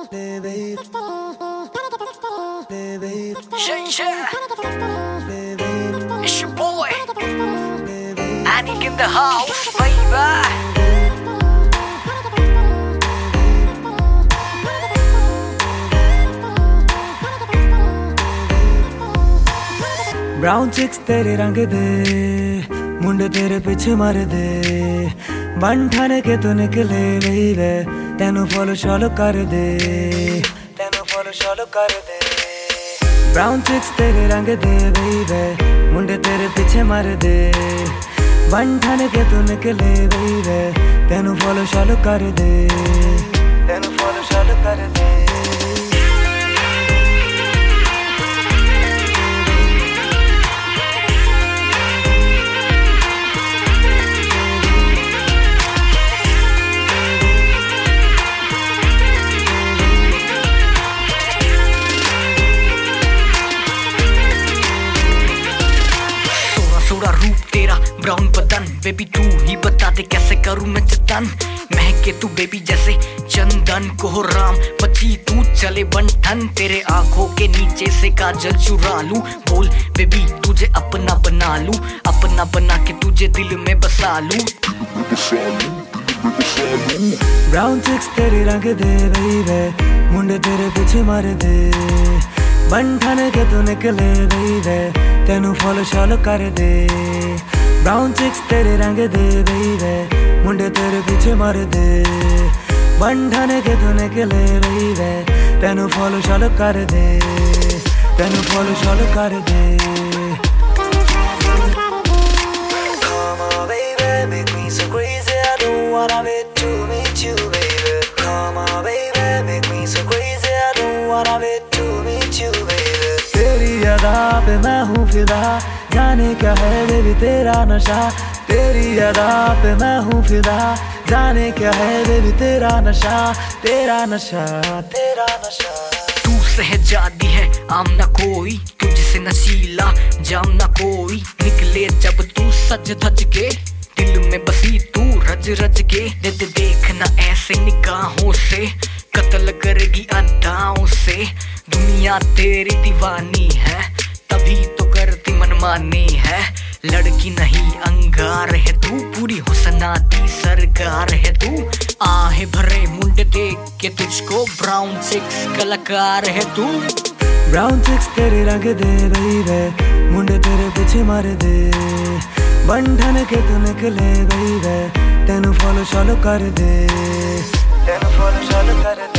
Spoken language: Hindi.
Yeah. It's your boy, Anik in the house, baby. Brown chicks तेरे रंग दे, मुंडे तेरे पीछे मार दे, बन ठाने के तू निकले बेबी, तेनू फॉलो शॉलो कर दे, तेनू फॉलो शॉलो कर दे। ब्राउन चिक्स तेरे रंग दे बेबी, मुंडे तेरे पीछे मार दे, बन ठाने के तू निकले बेबी, तेनू फॉलो शॉलो कर दे, तेनू फॉलो शॉलो कर दे। सोड़ा रूप तेरा ब्राउन बदन, बेबी तू ही बता दे कैसे करूं मैं जतन। महके तू बेबी जैसे चंदन, कोहराम बची तू चले बंठन, तेरे आंखों के नीचे से काजल चुरा लूं। बोल बेबी तुझे अपना बना लूं, अपना बना के तुझे दिल में बसा लूं। ब्राउन चिक्स तेरे रंग दे बेबी, मुंडे तेरे पीछे मार दे, बन ठाने के तू निकले बेबी, तेनू फॉलो शॉलो कर दे। ब्राउन चिक्स तेरे रंग दे बेबी, मुंडे तेरे पीछे मार दे, बन ठाने के तू निकले बेबी, तेनू फॉलो शॉलो कर दे, तेनू फॉलो शॉलो कर दे। Come on baby, make me so crazy, I don't wanna wait to meet you baby. Come on baby, make me so crazy, I don't wanna wait to meet you baby. तेरी अदा पे मैं हूँ फिदा, जाने क्या है बेबी तेरा नशा, तेरी अदा पे मैं हूँ फिदा, जाने क्या है बेबी तेरा नशा, तेरा नशा, तेरा नशा। तू सहजादी है आम ना कोई, तुझसे नशीला जाम ना कोई, निकले जब तू सज धज के, दिल में बसी तू रज रज के। दे देखना ऐसे निगाहों से, कत्ल करेगी अदाओं से, दुनिया तेरी दीवानी है, तभी तो करती मनमानी है। लड़की नहीं अंगार है तू, पूरी हुस्नाती सरकार है तू, आहे भरे मुंडे देख के तुझको ब्राउन चिक्स कलाकार है तू। ब्राउन चिक्स तेरे रंग दे बेबी, मुंडे तेरे पीछे मार दे, बन ठाने के तू निकले बेबी, तेनू फॉलो शॉलो कर दे, तेनू फॉलो शॉलो कर दे।